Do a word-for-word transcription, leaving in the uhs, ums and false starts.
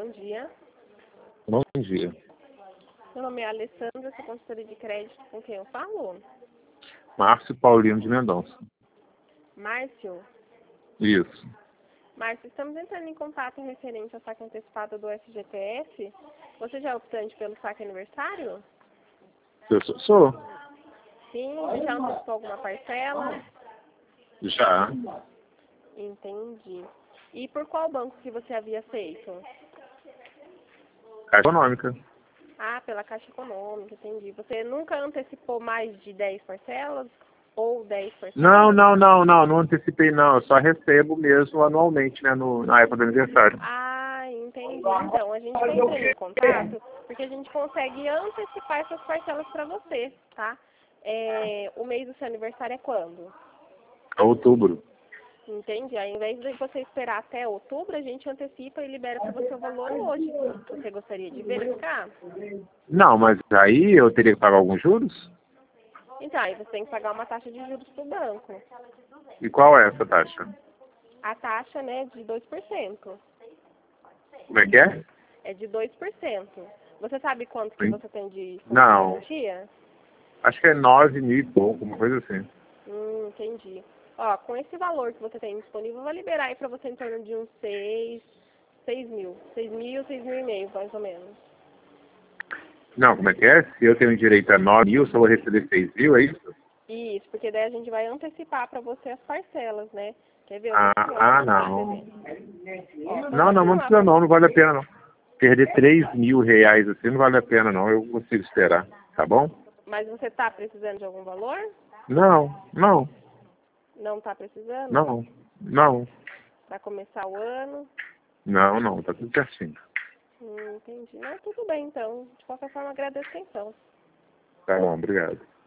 bom dia. Bom dia. Meu nome é Alessandra, sou consultora de crédito. Com quem eu falo? Márcio Paulino de Mendonça. Márcio? Isso. Márcio, estamos entrando em contato em referente ao saque antecipado do F G T S. Você já é optante pelo saque aniversário? Eu sou. sou. Sim, já antecipou alguma parcela? Já. Entendi. E por qual banco que você havia feito? Caixa Econômica. Ah, pela Caixa Econômica, entendi. Você nunca antecipou mais de dez parcelas? Ou dez parcelas? Não, não, não, não, não antecipei não. Eu só recebo mesmo anualmente, né, no, na época do aniversário. Ah, entendi. Então, a gente está entrando em contato porque a gente consegue antecipar essas parcelas para você, tá? É, o mês do seu aniversário é quando? É outubro. Entendi. Ao invés de você esperar até outubro, a gente antecipa e libera para você o valor hoje. Você gostaria de verificar? Não, mas aí eu teria que pagar alguns juros? Então, aí você tem que pagar uma taxa de juros para o banco. E qual é essa taxa? A taxa, né, de dois por cento. Como é que é? É de dois por cento. Você sabe quanto que Sim. você tem de fundo de Não. garantia? Acho que é nove mil e pouco, uma coisa assim. Hum, entendi. Ó, com esse valor que você tem disponível, vai liberar aí pra você em torno de uns seis, seis mil. Seis mil, seis mil e meio, mais ou menos. Não, como é que é? Se eu tenho direito a nove mil, só vou receber seis mil, é isso? Isso, porque daí a gente vai antecipar pra você as parcelas, né? Quer ver? Eu vou Ah, te ah, mostrar pra você não. ver. Ó, vou Não, não, não confirmar precisa pra não, você. não vale a pena não. Perder três mil reais assim não vale a pena não, eu consigo esperar, tá bom? Mas você tá precisando de algum valor? Não, não, Não tá precisando? não, não, Pra começar o ano? não, não, tá tudo certinho. Hum, entendi. Não, tudo bem então. De qualquer forma, agradeço a atenção. Tá bom, obrigado.